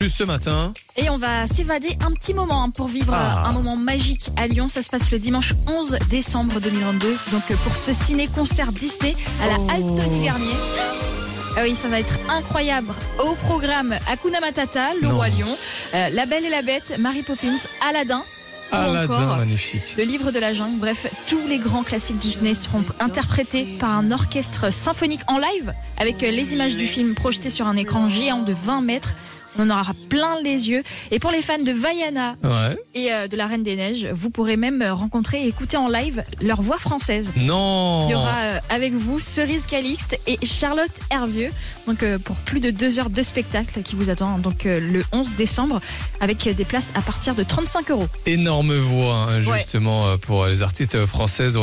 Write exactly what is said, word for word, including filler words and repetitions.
Plus ce matin. Et on va s'évader un petit moment hein, pour vivre Ah. un moment magique à Lyon. Ça se passe le dimanche onze décembre deux mille vingt-deux. Donc pour ce ciné-concert Disney à la Oh. Altony Garnier. Ah oui, ça va être incroyable. Au programme Hakuna Matata, Le Non. Roi Lion, euh, La Belle et la Bête, Mary Poppins, Aladdin. ou Aladdin, encore magnifique. Le Livre de la Jungle. Bref, tous les grands classiques Disney seront interprétés par un orchestre symphonique en live avec les images du film projetées sur un écran géant de vingt mètres. On en aura plein les yeux. Et pour les fans de Vaiana Ouais. et euh, de la Reine des Neiges, vous pourrez même rencontrer et écouter en live leur voix française. Non. Il y aura euh, avec vous Cerise Calixte et Charlotte Hervieux. Donc euh, pour plus de deux heures de spectacle qui vous attend donc euh, le onze décembre avec des places à partir de trente-cinq euros. Énorme voix, hein, justement, euh, pour les artistes françaises.